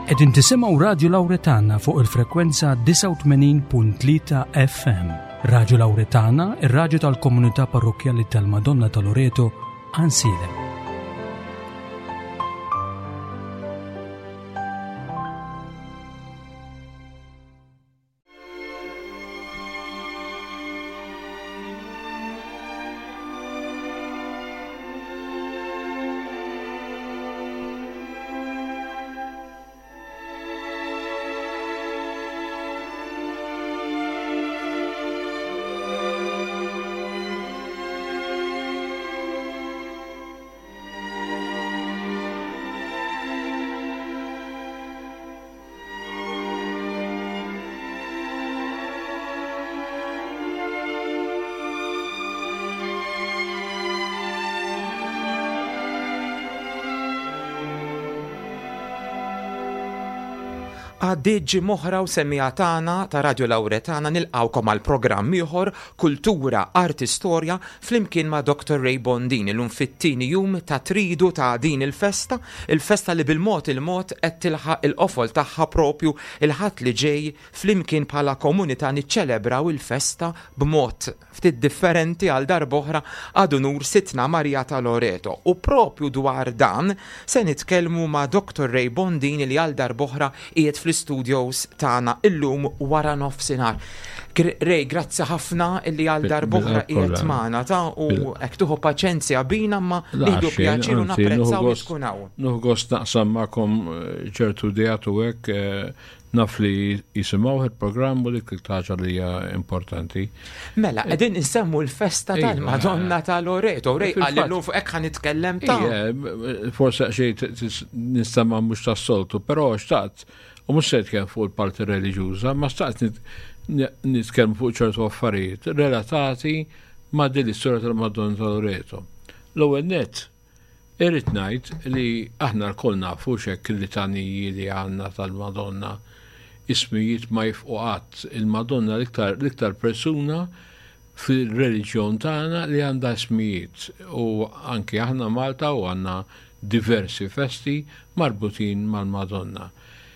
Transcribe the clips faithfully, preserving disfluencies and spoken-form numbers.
Qegħdin tisimgħu Radio Lawretana fuq il-frekwenza tisa' u tmenin punt tlieta F M. Radio Lawretana, ir-radju tal-Komunità Parrokjali tal-Madonna ta' Loreto, Ansilem. Għaddiġi moħra u semmija tagħna ta' Radio Lawretana nilqawkom għal programm ieħor Kultura, Arti, Storja flimkien ma' doktor Ray Bondin illum fit-tieni jum ta' tridu ta' din il-festa, il-festa li bil-mod il-mod qed tilħaq il-qofol tagħha propju il-ħadd li ġej flimkien bħala komunità niċċelebraw il-festa b'mod ftit differenti għal darb'oħra għadu nur Sitna Marija ta' Loreto. U propju dwar dan se nitkellmu ma' doktor Ray Bondin li għal darb'oħra qiegħed fl-studios tagħna illum wara nofsinhar. Ray, grazzi ħafna illi għal darb'oħra qiegħed magħna ta' u hekk tuħu paċenzja bina ma nieħdu pjaċir u napprezzaw li tkun hawn. Nuħu gost naqsam magħkom ċertu dijat u hekk naf li jisimgħu il-programm u dik il-ħaġa li hija importanti. Mela, qegħdin insemmu l-festa tal-Madonna ta' Loreto. Ray qal illum fuq hekk ħanitkellem ta' forsi xejn nistema' mhux tas-soltu, però xtaqt u mhux se nitkellem fuq il-parti reliġjuża, ma staqt nitkellmu fuq ċertu affarijiet relatati ma' din l-istorja tal-Madonna ta' Loreto. L-ewwel nett irrid ngħid li aħna lkoll nafu x'hekk il-litaniji li għandna tal-Madonna ismijiet ma jifqu qatt. Il-Madonna l-iktar l-iktar persuna fil-reliġjon tagħna li għandha ismijiet u anke aħna Malta u għandna diversi festi marbutin mal-Madonna.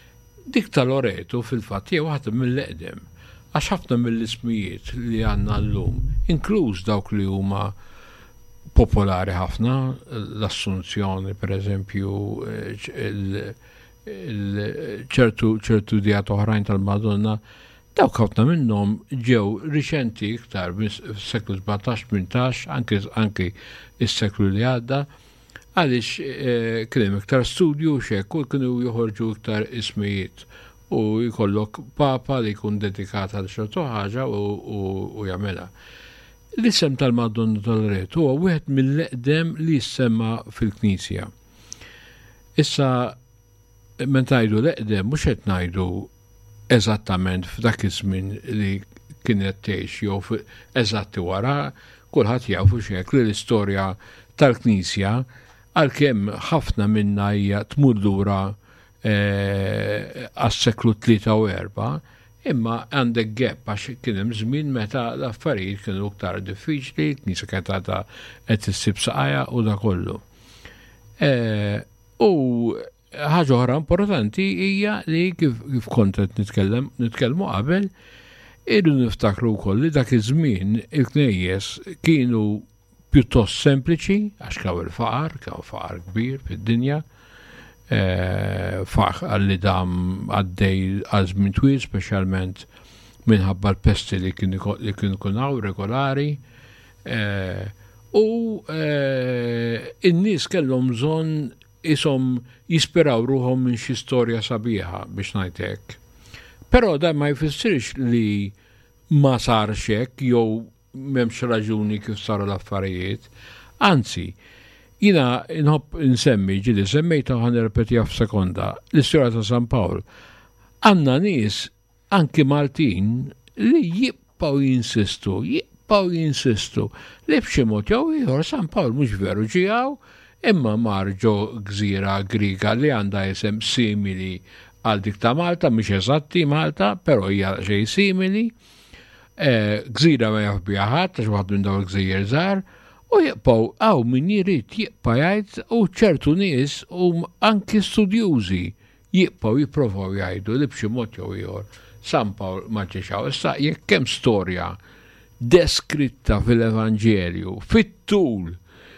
Dik ta' Loreto fil-fatt hija waħda mill-eqdem għax ħafna mill-ismijiet li għandna llum, inkluż dawk li huma popolari ħafna, l-Assunzjoni per eżempju, ċertu ċertu dijat oħrajn tal-Madonna, dawk ħafna minnhom ġew riċenti iktar fis-seklu sebgħetax tmintax, anke anke is-seklu li għadda, għaliex kien hemm iktar studju x'hekk u kienu joħorġu iktar ismijiet u jkollok papa li jkun dedikat għal ċertu ħaġa u jagħmilha. L-isem tal-Madonna ta' Loreto huwa wieħed mill-eqdem li jissemma fil-Knisja. Issa meta ngħidu l-eqdem mhux qed ngħidu eżattament f'dak iż-żmien li kienet tgħix jew eżatti wara, kulħadd jafu x'hekk li l-istorja tal-Knisja għalkemm ħafna minnha hija tmur lura għas-seklu tlieta u erba', imma għandek gap għax kien hemm żmien meta l-affarijiet kienu aktar diffiċli, knisja kienet għadha qed issib saqajja u da kollu. U ħaġa oħra importanti hija li kif kont qed nitkellem nitkellmu qabel, irridu niftakru wkoll li dak iż-żmien il-knejjes kienu pjuttost sempliċi għax kaw il-faqar, kaw faqar kbir fid-dinja. Faħ għalli dam għaddej għazmin twil, specialment minħabba l-pesti li kienu kunaw regolari. U in-nies kellhom bżonn isom jisperaw ruhom minn xi storja sabiħa biex ngħidlek. Però da ma jfissirx li ma sarx hekk jew m'hemmx raġuni kif saru l-affarijiet. Anzi, jina nħobb nsemmi ġili semmejta ħan nirrepetija f'sekonda l-istorja ta' San Pawl. Għandna nies anki Maltin li jibqgħu jinsistu, jibqgħu jinsistu li b'xi mod jew ieħor San Pawl mhux veru ġiew imma mar ġo gżira Griega li għandha isem simili għal dik ta' Malta, mhux eżatti Malta, però hija xejn simili. Gżira ma jaf biha ħadd għax waħed minn dawn il-gżejjer żgħar. U jibqgħu għaw min jrid jibqa' jgħid u ċertu nies u anki studjużi jibqgħu jippruvaw jgħidu li b'xi mod jew ieħor San Pawl ma ġexaw. Issa jekk hemm storja deskritta fil-Evanġelju, fit-tul,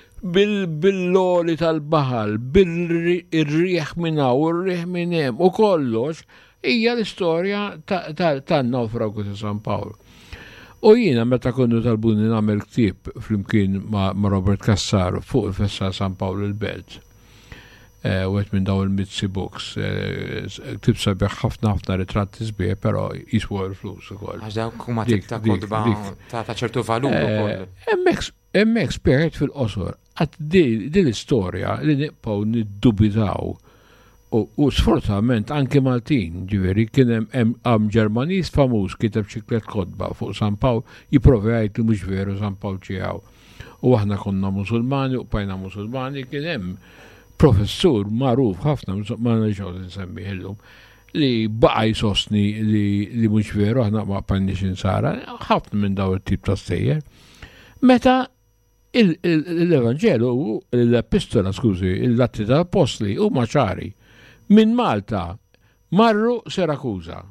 bil-loli tal-baħal, bil-rieħ minn hawn u r-rieħ minn hemm u kollox, hija l-istorja tan-nawfragu ta' San Pawl. U jiena meta konnu talbuni nagħmel ktieb flimkien ma' Robert Cassar fuq il-Festa San Pawl il-Belt. U għet minn daw il-Mitzi Books. Ktib sabiħ ħafna ħafna ritratti sbieħ, pero jiswu l-flus u koll. Għaxdaw kuma tikta kodba ta' ċertu valur u koll. Emmek spiegħet fil-qosor, għat di l-istoria li niqpaw niddubitaw. U sfortunatament anke Maltin, ġiveri, kien hemm Ġermaniż famuż kiteb ċiklet kodba fuq San Pawl, jipprovi jgħid li mhux veru San Pawl ċiegħu. U aħna konna Musulmani u bajna Musulmani, kien hemm professur magħruf ħafna ma nixgħu nsemmi illum li baqa' jsostni li mhux veru aħna ma bqajniex insara, ħafna minn daw it-tip ta' stejjer. Meta l-Evanġelu, l-Epistola, skużi, l-Atti tal-Apostli huma ċari. Minn Malta marru Sirakuża.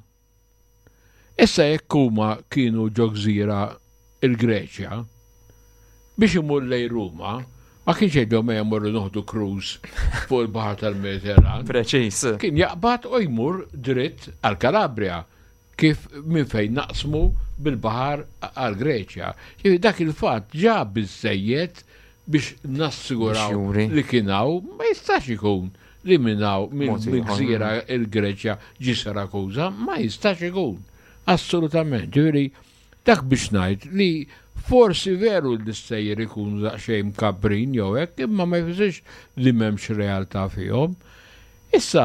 Issa jekk huma kienu ġo gżira il-Greċja biex imur lejn Ruma, ma kienx jgħidhom ma jmorru noħdu cruise fuq il-Baħar tal-Mediterran. Preċis. Kien jaqbad u jmur dritt għal Kalabria kif minn fejn naqsmu bil-Baħar għal Greċja. Dak il-fatt ġab biżejjed biex nassiguraw li kienaw ma jistax ikun li minnaw minn gżira il-Greċja ġi Sirakuża, ma jistax ikun. Assolutament. Ġifieri dak biex ngħid li forsi veru l-istejjer ikun daqsxejn mkabbrin jew hekk, imma ma jfissirx li m'hemmx realtà fihom. Issa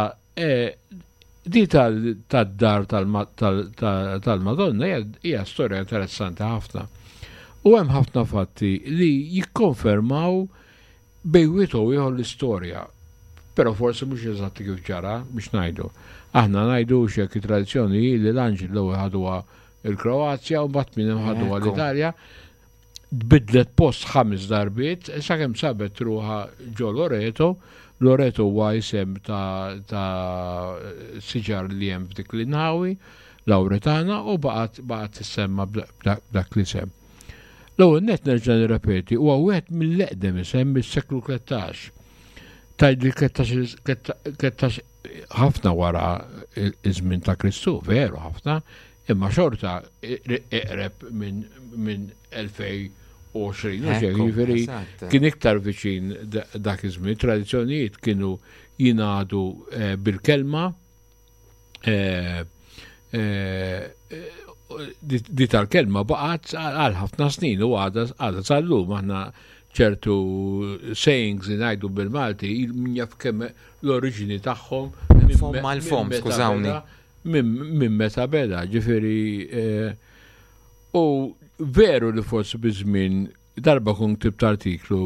di tad-dar tal-Madonna hija storja interessanti ħafna. U hemm ħafna fatti li jikkonfermaw bejn u ieħor l-istorja. Però forsi mhux eżatti kif ġara biex ngħidu. Aħna ngħidu x'hekk it-tradizzjoni li l-Anġel l-ewwel ħaduha il-Kroazja u mbagħad minn hemm ħaduha l-Italja. Bidlet post ħames darbiet, sakemm sabet ruħha ġo Loreto, Loreto huwa isem ta' siġar li hemm f'dik l-inħawi, Lawretana, u baqgħet tissemma b'dak l-isem. L-ewwel nett nerġa' nirrepeti huwa wieħed mill-eqdem isem mis-seklu tlettax. Tajdli tlettax ħafna wara iż-żmien ta' Kristu, veru ħafna, imma xorta eqreb minn elfej u għoxrin, ġifieri kien iktar viċin dak iż-żmien. Tradizzjonijiet kienu jingħadu bil-kelma di tal-kelma baqgħet għal ħafna snin u għadha sal-lum aħna ċertu sayings li ngħidu bil-Malti min jaf kemm l-oriġini tagħhom fom mal-fom, skużawni. Minn meta beda, ġifieri u veru li forsi biżmien darba kun ktibt artiklu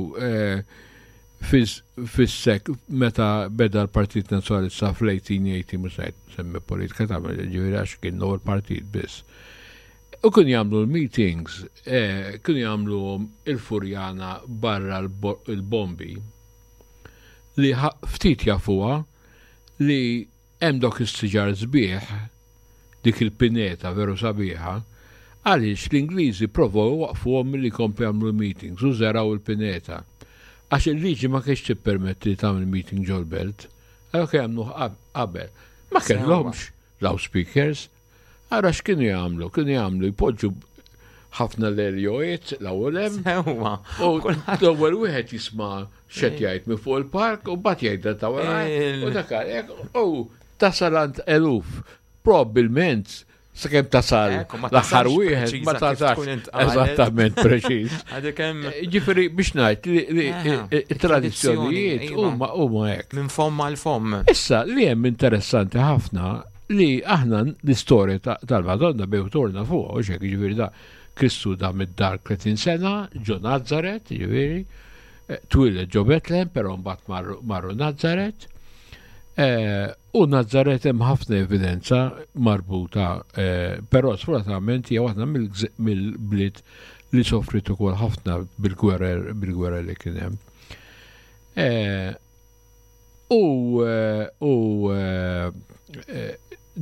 fis-sek meta beda l-Partit Nazzjonalista fl-eighteen eighty mhux ngħid semmi politika tagħmel ġifieri għax kien l-ewwel partit biss. U kun jagħmlu l-meetings, kun jagħmlu il-Furjana barra l-bombi li ftit jafuha li hemm dok is-siġar sbieħ dik il-pineta veru sabiħa għaliex l-Ingliżi provaw waqfuhom milli jkomplu jagħmlu meetings u żeraw il-pineta. Għax il-liġi ma kienx tippermetti li tagħmel meeting ġol belt, għalhekk jagħmlu qabel. Ma kellhomx loudspeakers. Għara x'kienu jagħmlu, kienu jagħmlu jpoġġu ħafna l-erjojiet l-ewwel hemm. Sewwa. U l-ewwel wieħed jisma' x'qed jgħid minn fuq il-park u mbagħad jgħidha ta' wara. U dak u tasal għand eluf. Probbilment sakemm tasal l-aħħar wieħed ma tasax eżattament preċiż. Ġifieri biex ngħid li t-tradizzjonijiet huma huma hekk. Minn fomm mal fomm. Issa li hemm interessanti ħafna li aħna l-istorja tal-Madonna bew torna fuq, u xek, ġiviri da, Kristu da mid-dar tletin sena, ġo Nazaret, ġiviri, twiled ġo Betlehem, pero mbagħad marru Nazaret, u Nazaret hemm ħafna evidenza marbuta, però sfortunatament hija waħda mill-bliet li soffrit ukoll ħafna bil-gwerer li kien hemm. U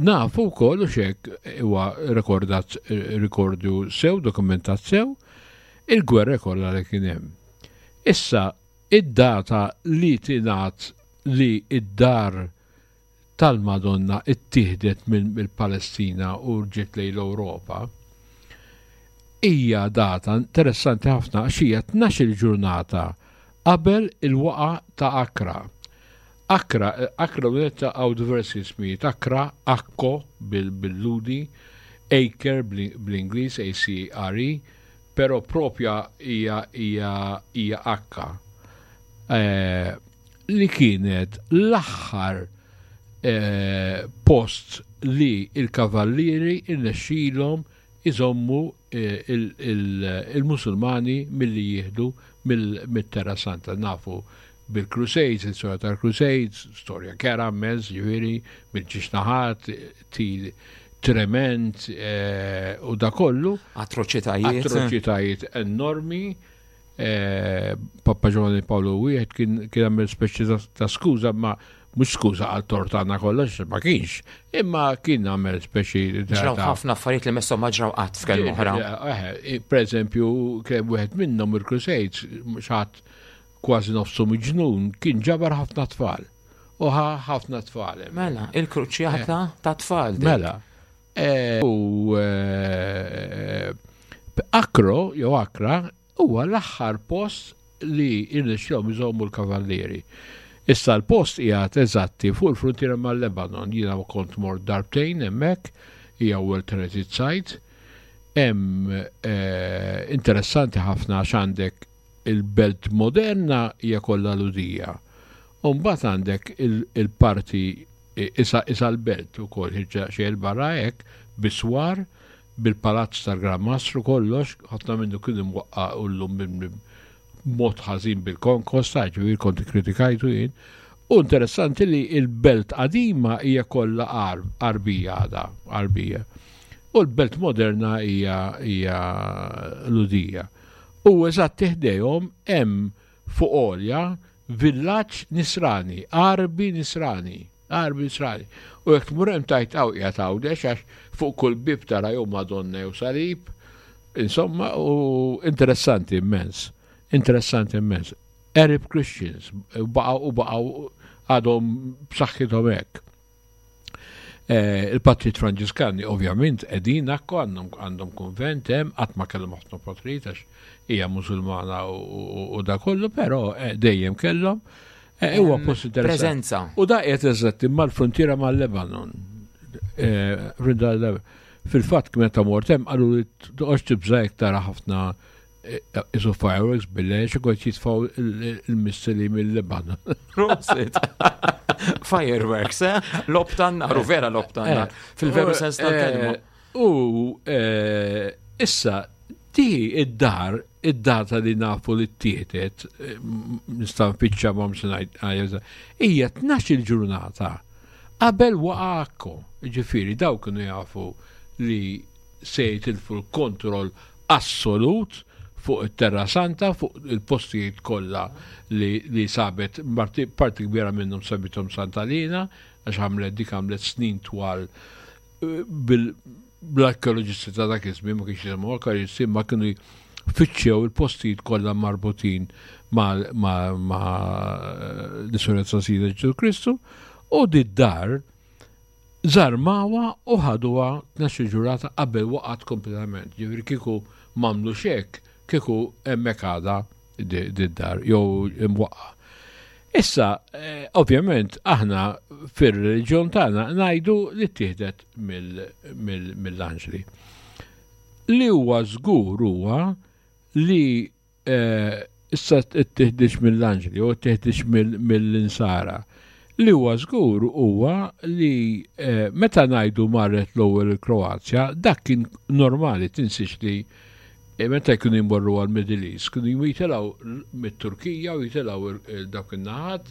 nafu wkoll u xek huwa rekordat rikordu sew, dokumentat sew, il-gwerra kollha li kien hemm. Issa id-data li tingħat li id-dar tal-Madonna ittieħdet mill-Palestina u ġiet lejn l-Ewropa, hija data interessanti ħafna għax hija tnax-il ġurnata qabel il-waqa ta' Akra. Akra, Akra unetta għaw diversi ismijiet, Akra, Akko bil-ludi, Acre bl-Ingliż, A C R E, pero propja hija hija Akka. Eh, li kienet l-aħħar eh, post li il-kavallieri irnexxielhom iżommu eh, il-Musulmani il, il milli jieħdu mill-Terra Santa. Nafu bil-Crusades, il-storja tal-Crusades, storja kera, mezz, ġifieri, bil-ġixnaħat, trement eh, u da kollu. Atroċitajiet. Atroċitajiet enormi. Eh, Papa Giovanni Paolo wieħed kien kien għamil speċi ta' skuża, ma mhux skuża għal tortana kollox, ma kienx, imma kien għamil speċi ta' ġraw ħafna affarijiet li messhom ma ġraw qatt f'kelma oħra. Per eżempju, kien wieħed minnhom il-Crusades, xatt kważi nofsu miġnun, kien ġabar ħafna tfal. U ħafna tfal. Mela, il-kruċjata ta' tfal. Mela. U Akro, jew Akra, huwa l-aħħar post li irnexxilhom iżommu l-kavallieri. Issa l-post qiegħed eżatti fuq il-frontiera mal-Lebanon, jiena kont mort darbtejn hemmhekk, hija World Heritage Site. Hemm interessanti ħafna għax għandek il-belt moderna hija kollha ludija. U mbagħad għandek il-parti isa l-belt ukoll ħirġa xi barra hekk biswar bil-palazz tal-Gran Mastru kollox, ħafna minnu kien imwaqqa ullum mod ħażin bil-konkost, ġifieri kont kritikajtu jien. U interessanti li il-belt qadima hija kollha arbija għada, arbija. U l-belt moderna hija hija ludija. U eżatt teħdejhom hemm fuq olja villaġġ nisrani, arbi nisrani, arbi nisrani. U jekk tmur hemm tajt għawqja tawdex għax fuq kull bib tara jew Madonna jew salib, insomma, u interessanti immens, interessanti immens. Arab Christians, baqgħu u baqgħu għadhom b'saħħithom hekk. Eh, il-Patrit Franġiskani ovvjament qegħdin akku għandhom konvent hemm qatt ma kellhom ħafna patrit għax hija Musulmana u da kollu, però dejjem kellhom. Huwa post interessanti. Preżenza. U da qed eżatt imma l-frontiera mal-Lebanon. Fil-fatt kien meta mort hemm qalu li toqgħodx tibża tara ħafna isu fireworks bil-lex u kont jitfaw il-missili mill-Lebanon. Prosit. Fireworks, eh? Lobtan, u vera lobtan, fil-veru sens tal-kelma. U issa, di id-dar, id-data li nafu li t-tietet, nistan fitxa ma msinajt għajza, ija tnax il-ġurnata, qabel waqakko, ġifiri, daw kienu jafu li sejt il-kontroll assolut fuq il-Terra Santa, fuq il-postijiet kollha li, li sabet, parti kbira minnhom sabitom Santalina, għax għamlet dik għamlet snin twal bil-arkeoloġisti ta' dak iż-żmien ma kienx jisimgħu arkeoloġisti, ma kienu fitxew il-postijiet kollha marbutin ma' l-isurrezza sida Ġesu Kristu, u di-dar żarmawa u ħaduha tnax-il ġurnata qabel waqgħet kompletament. Ġifieri kieku m'għamlu xekk, kieku hemmhekk għadha d-dar, jew imwaqqa. Issa, ovvjament, aħna fir-reliġjon tagħna ngħidu li ttieħdet mill-anġli. Li huwa żgur huwa li issa ttieħdix mill-anġli u ttieħdix mill-insara. Li huwa żgur huwa li meta ngħidu marret l-ewwel il-Kroazja, dak kien normali tinsix li meta jkunu jmorru għal Middle East, kienu jitilaw mit-Turkija u jitilaw dawk in-naħat,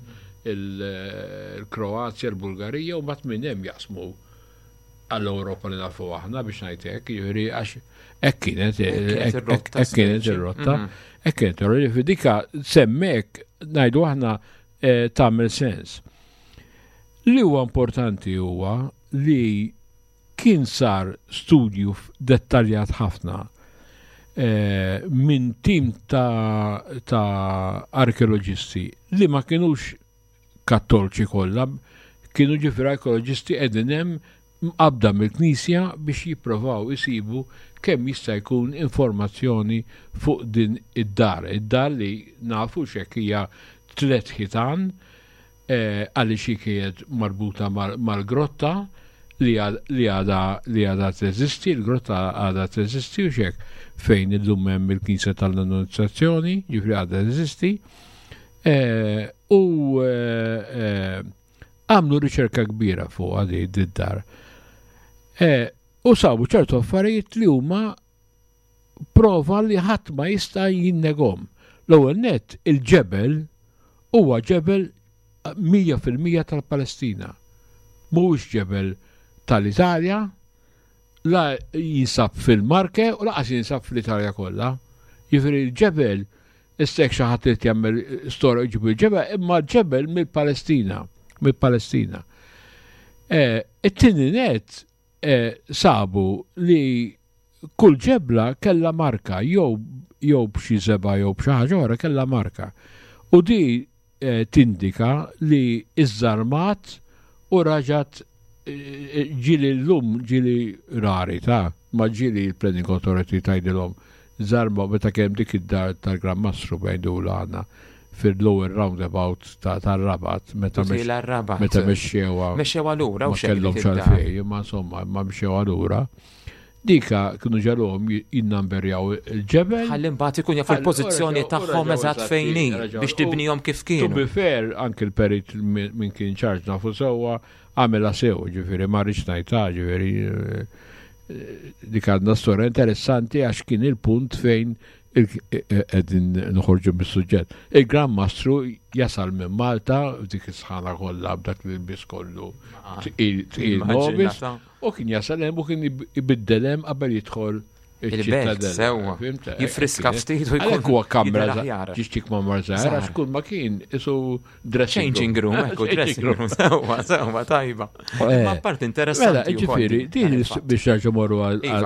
il-Kroazja, il-Bulgarija, u mbagħad minn hemm jaqsmu għall-Ewropa li nafu aħna biex ngħid hekk, jiġifieri għax hekk kienet hekk kienet ir-rotta, hekk kienet ir-rotta, dika semmek ngħidu aħna tagħmel sens. Li huwa importanti huwa li kien sar studju dettaljat ħafna eh, minn tim ta', ta arkeoloġisti li ma kienux kattolċi kollha, kienu ġifir arkeoloġisti qegħdin hemm mqabda mill-Knisja biex jipprovaw isibu kemm jista' jkun informazzjoni fuq din id-dar. Id-dar li nafu x'hekk hija tliet ħitan għaliex hi kienet marbuta mal-grotta li għadha li għadha teżisti, l-grotta għadha teżisti u x'hekk fejn illum hemm il-Knisja tal-Annunzjazzjoni, ġifri għadha teżisti. U għamlu riċerka kbira fuq għadi id-dar. U sabu ċertu affarijiet li huma prova li ħadd ma jista' jinnegom. L-ewwel nett il-ġebel huwa ġebel mija fil-mija tal-Palestina. Mhuwiex ġebel tal-Italja, la jinsab fil-Marke u laqas jinsab fl-Italja kollha. Jiġifieri l-ġebel istek xi ħadd irid jagħmel storja jġibu l-ġebel, imma ġebel mill-Palestina, mill-Palestina. It-tieni nett sabu li kull ġebla kella marka, jew jew b'xi seba' jew b'xi ħaġa oħra kella marka. U di tindika li iż-żarmat u raġat ġili l-lum ġili rari ta' ma ġili l-Planning Authority tajdilhom żarma meta kemm dik id-dar tal-Gran Mastru bejdu l-għana fil-lower roundabout tal-Rabat meta meta mexxewa mexxewa lura u kellhom xalfej, imma insomma ma mexxewa lura. Dika kienu ġalhom jinnamberjaw il-ġebel. Ħalli mbagħad ikun jaf il-pożizzjoni tagħhom eżatt fejn hi biex tibnihom kif kienu. To be fair, anke l-perit minn kien ċarġ nafu sewwa għamela sew, ġifieri ma rridx ngħidha, ġifieri dik għandna storja interessanti għax kien il-punt fejn qegħdin noħorġu mis-suġġett. Il-Gran Mastru jasal minn Malta dik is-sħana kollha b'dak l-ilbies kollu tqil nobis u kien jasal hemm u kien ibiddel hemm qabel jidħol il-belt sewwa. Jifriska ftit u jkun huwa kamra ġixtik ma marżar għax kull ma kien isu dressing changing room, ekku dressing room sewwa, sewwa tajba. Ma part interessanti. Mela, ġifieri, din biex raġu morru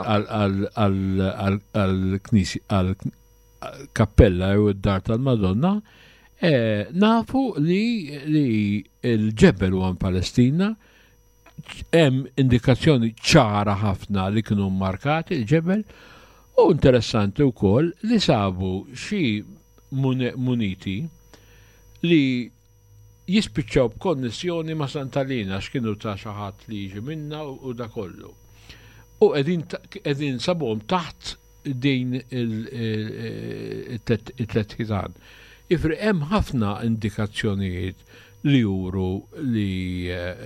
għall-knisja kappella u d-dar tal-Madonna, nafu li il-ġebel huwa Palestina, hemm indikazzjoni ċara ħafna li kienu markati il-ġebel u interessanti wkoll li sabu xi muniti li jispiċċaw b'konnessjoni ma' Santalina x'kienu ta' xi ħadd li jiġi minna u da kollu. U qegħdin sabuhom taħt din il-tlet ħitan. Ifri hemm ħafna indikazzjonijiet li juru li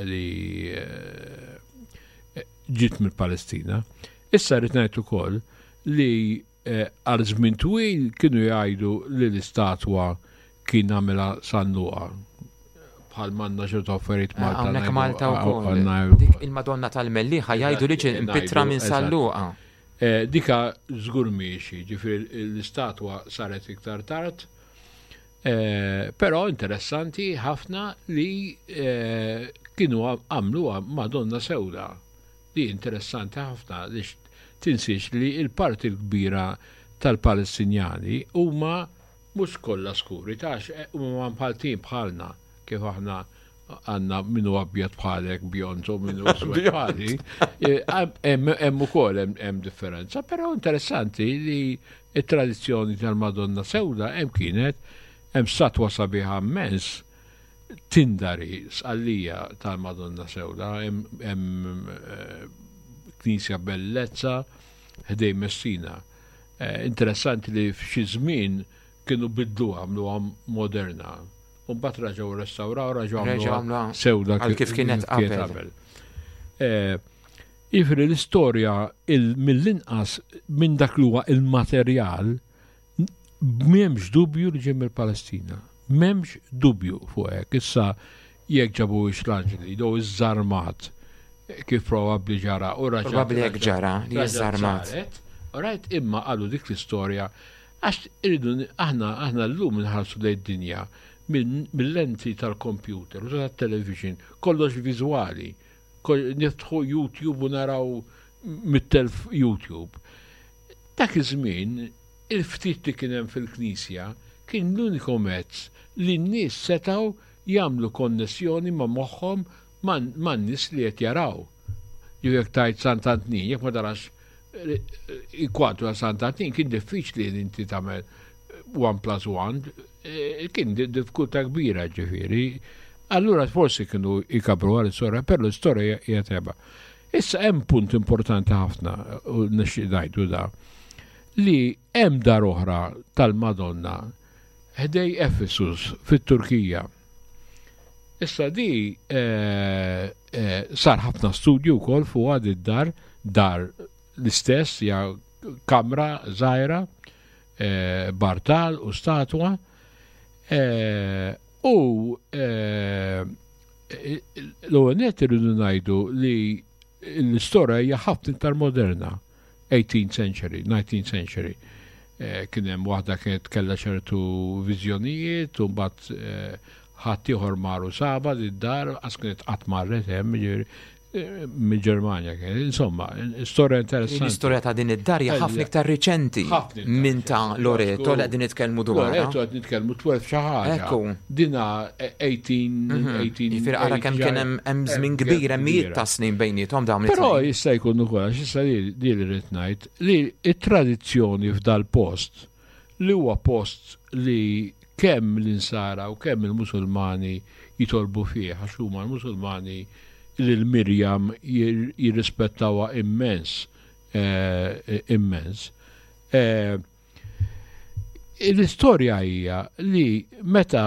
ġiet mill-Palestina. Issa rrid ngħid ukoll li għal żmien twil kienu jgħidu li l-istatwa kien għamilha sannuqa bħal manna ċertu affarijiet Malta. Hawnhekk Malta wkoll. Dik il-Madonna tal-Melliħa jgħidu li ġiet impitra minn Salluqa. Dika żgur miexi, ġifieri l-istatwa saret iktar tard. Eh, però interessanti ħafna li eh, kienu għamlu Madonna Sewda. Li interessanti ħafna li tinsiex li il-parti l-kbira tal-Palestinjani huma mhux kollha skuri, tax huma bħaltin bħalna kif aħna għandna minnu abjad bħalek bjont u minnu swed bħali. Hemm ukoll hemm differenza, però interessanti li t-tradizzjoni tal-Madonna Sewda hemm kienet hemm statwa sabiħa immens tindari sqallija tal-Madonna Sewda, hemm knisja bellezza ħdej Messina. Interessanti li f'xi żmien kienu bidluha għamluha moderna. U mbagħad raġgħu restawraw, raġgħu għamluha Sewda kif kienet qabel. Ifri l-istorja mill-inqas minn dak li huwa il-materjal m'hemmx dubju li ġej mill-Palestina. M'hemmx dubju fuq hekk. Issa jekk ġabu x-Lanġeli, jew iż-żarmat kif probabbli ġara u raġa. Probabbli jekk ġara li iż-żarmat. Rajt imma qalu dik l-istorja għax irridu aħna aħna llum inħarsu lejn id-dinja mill-lenti tal-kompjuter u tat-television kollox viżwali. niftħu YouTube u naraw mit-telf YouTube. Dak iż-żmien, il-ftit li kien hemm fil-Knisja kien l-uniku mezz li n-nies setgħu jagħmlu konnessjoni ma' moħħhom ma' n-nies li qed jaraw. Jekk tajt Sant'Antin, jekk ma darax ikwadru għal Sant'Antin, kien diffiċli li inti tagħmel one plus one, kien diffikultà kbira ġifieri. Allura forsi kienu ikabru għal istorja, per l-istorja hija teba. Issa hemm punt importanti ħafna u nixtieq ngħidu da li hemm dar oħra tal-Madonna ħdej Efesus fit-Turkija. Issa di eh, eh, sar ħafna studju wkoll fuq għad id-dar, dar l-istess hija kamra żgħira, eh, bartal u statwa, eh, u eh, l-ewwel nett irridu ngħidu li l-istorja hija ħafna iktar moderna, eighteenth century, nineteenth century. Eh, kien hemm waħda kienet kellha ċertu viżjonijiet u mbagħad eh, ħadd ieħor maru saba id-dar għas kienet qatt marret hemm mill-Ġermanja kien. Insomma, storja interessanti. L-istorja ta' din id-dar hija ħafna iktar riċenti minn ta' Loreto li qegħdin nitkellmu dwar. Loreto qed nitkellmu twelve xi ħaġa. Dina eighteen eighteen. Jifier ara kemm kien hemm żmien kbir hemm mijiet ta' snin bejniethom dawn it-tnejn. Però jista' jkun ukoll għax issa li li rid ngħid li t-tradizzjoni f'dal post li huwa post li kemm l-insara u kemm il-Musulmani jitolbu fih, għax huma l-Musulmani l-Mirjam jirrispettawha immens, eh, immens. Eh, l-istorja hija li meta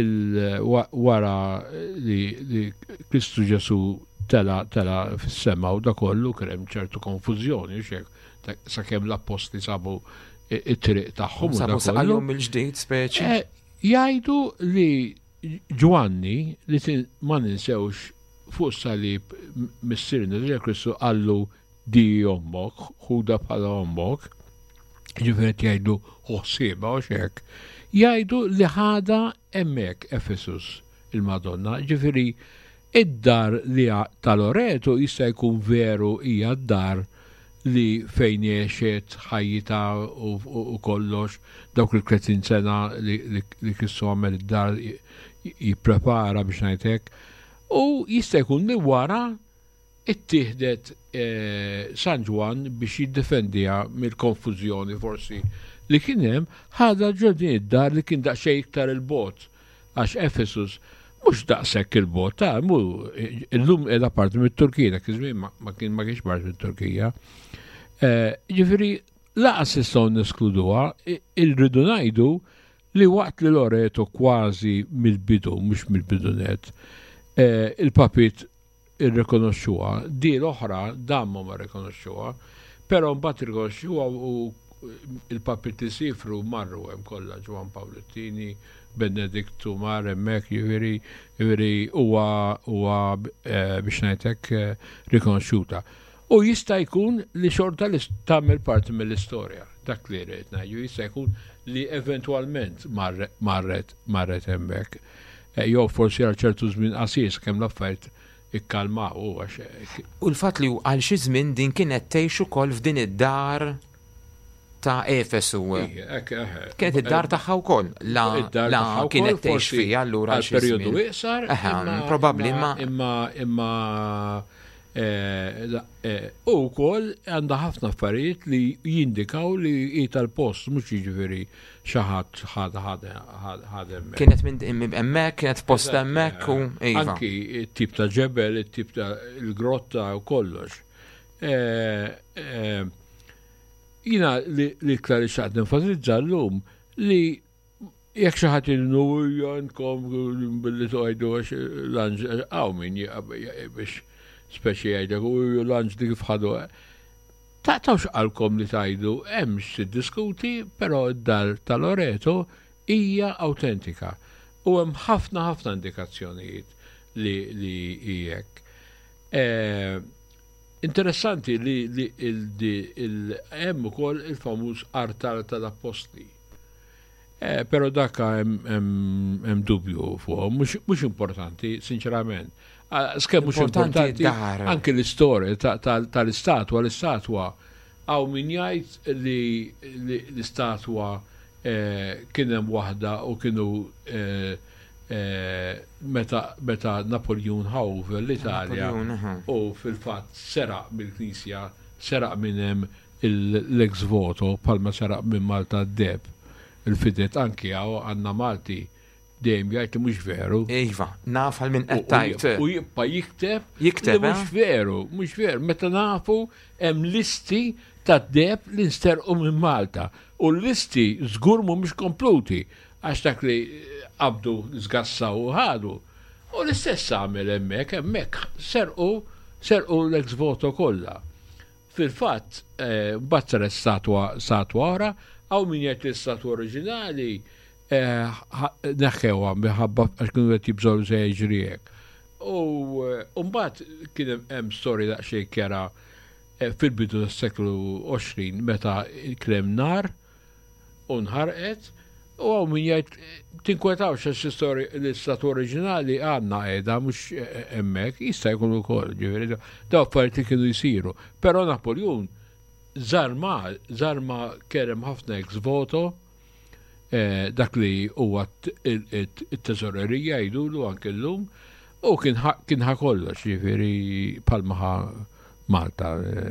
wara li, li Kristu Ġesu tela tela fis-sema u da kollu kien hemm ċertu konfużjoni xek sakemm l-apposti sabu it-triq tagħhom u sabu saqalhom il-ġdid speċi. Jgħidu li Ġwanni li ma ninsewx fuq salib missirna li Kristu għallu di ommok, ħuda bħala ommok, ġifieri jgħidu ħossiba u xek, jgħidu li ħada hemmhekk Efesus il-Madonna, ġifieri id-dar li ta' Loreto jista' jkun veru hija d-dar li fejn jiexet ħajjita u kollox dawk il-kretin sena li Kristu għamel id-dar jipprepara biex ngħidlek. U jista' jkun li wara ittieħdet San Ġwan biex jiddefendija mill-konfużjoni forsi li kien hemm ħada ġodin id-dar li kien daqsxejn iktar il-bot għax Efesus mhux daqshekk il-bot ta' mu illum qiegħda parti mit-Turkija, dak iż-żmien ma kien ma kienx parti mit-Turkija. Ġifieri laqas nistgħu neskluduha, irridu ngħidu li waqt li Loreto kważi mill-bidu, mhux mill-bidunet, il-papit irrikonoxxuha, di l-oħra dammu ma rikonoxxuha, però mbagħad irrikonoxxuha u il-papit li sifru marru hemm kollha Ġwan Pawlettini, Benediktu mar hemmhekk jiġifieri jiġifieri huwa huwa biex ngħidlek rikonoxxuta. U jista' jkun li xorta li tagħmel parti mill-istorja, dak li rrid ngħidu, jista' jkun li eventwalment marret marret hemmhekk. Jew forsi għal ċertu żmien qasir kemm l-affarijiet ikkalmaw u għax. U l-fatt li għal xi żmien din kienet tgħix ukoll f'din id-dar ta' Efesu. Kienet id-dar tagħha wkoll. La kienet tgħix fiha allura għal perjodu iqsar. Probabbli imma imma imma u wkoll għandha ħafna affarijiet li jindikaw li hi tal-post mhux jiġifieri xi ħadd ħadem. Kienet minn hemmhekk, kienet f'post hemmhekk u iva. Anki t-tip ta' ġebel, it-tip ta' il-grotta u kollox. Jina li klari xaqt nenfasizza llum li jekk xi ħadd innu jankom billi toqgħidu għax lanġ hawn min biex speċi jgħidlek u lanġ dik fħadu. Taqtawx għalkom li tajdu hemmx tiddiskuti, però d-dar ta' Loreto hija awtentika. U hemm ħafna ħafna indikazzjonijiet li li hijek. Interessanti li hemm ukoll il-famuż artar tal-Apostli. Eh, pero dakka hemm dubju fuq, mhux importanti, sinċerament. Skemm mhux importanti anke l-istorja tal-istatwa, l-istatwa għaw min jgħid li l-istatwa kien hemm waħda u kienu meta Napoleon ħaw l-Italja u fil-fatt seraq mill-Knisja, seraq minn hemm l-ex voto palma seraq minn Malta d-deb. Il-fidet anki għaw għanna Malti dejjem jgħid li mhux veru. Iva, naf għal minn qed tajt. U jibqa' jikteb Jikteb, li mhux veru, mhux veru. Meta nafu hemm listi ta' deb li nsterqu minn Malta. U l-listi żgur mhumiex kompluti għax dak li qabdu żgassaw u ħadu. U l-istess għamel hemmhekk, hemmhekk serqu serqu l-ex voto kollha. Fil-fatt, mbagħad saret statwa statwa oħra, għaw min jgħid l-istatwa oriġinali neħħewa minħabba għax kienu qed jibżgħu se jiġri hekk. U mbagħad kien hemm storja daqsxejn kera fil-bidu tas-seklu għoxrin meta kien nar u nħarqet u għaw min jgħid tinkwetawx għax l-istatwa oriġinali għandna qiegħda mhux hemmhekk, jista' jkun ukoll ġifieri daw affarijiet li kienu jsiru. Però Napoleon Zarma, zarma kerem ħafna ex voto, dak li huwa it-teżorerija jdulu anke l-lum, u kien ħa kollox, ġifieri palma Malta.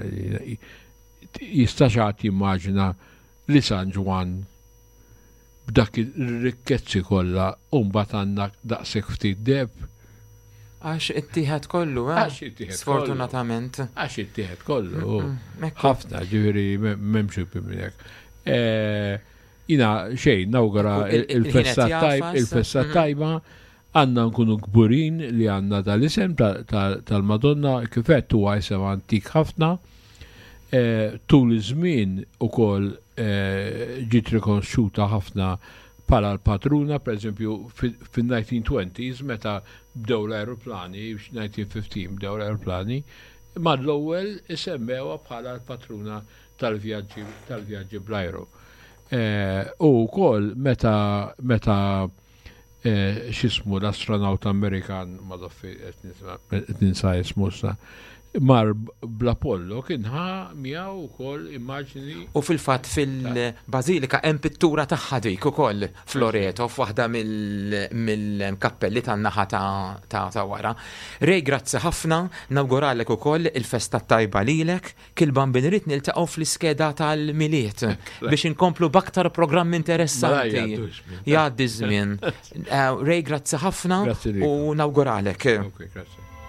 Jistaxat jimmaġina li San Ġwan b'dak ir-rikkezzi kollha u mbagħad għandna daqshekk ftit deb. Għax ittieħed kollu, eh? Sfortunatament. Għax ittieħed kollu. ħafna, ġifieri m'hemmx minn hekk. Jina xejn nawgura il-festa tajba, il-festa tajba għandna nkunu kburin li għandna dal-isem tal-Madonna kifet huwa isem antik ħafna. Tul iż-żmien ukoll ġiet rikonosciuta ħafna pala l-patruna, per eżempju, fil-nineteen twenties, meta bdew l-aeroplani, nineteen fifteen bdew l-aeroplani, ma l-ewwel isemmewa bħala l-patruna tal-vjaġġi bl-ajru. U wkoll meta meta x'ismu l-astronaut Amerikan ma doffi qed ninsa ismu mar bl-Apollo kien ħa miegħu wkoll immaġini. U fil-fatt fil-Bażilika hemm pittura tagħha dik ukoll Floreto f'waħda mill-kappelli tan-naħa ta' wara. Rej, grazzi ħafna, nawguralek ukoll il-festa tajba lilek, kilban binrit niltaqgħu fl-iskeda tal-miliet biex inkomplu b'aktar programm interessanti. Jgħaddi żmien. Rej, grazzi ħafna u nawguralek. Okay, grazie.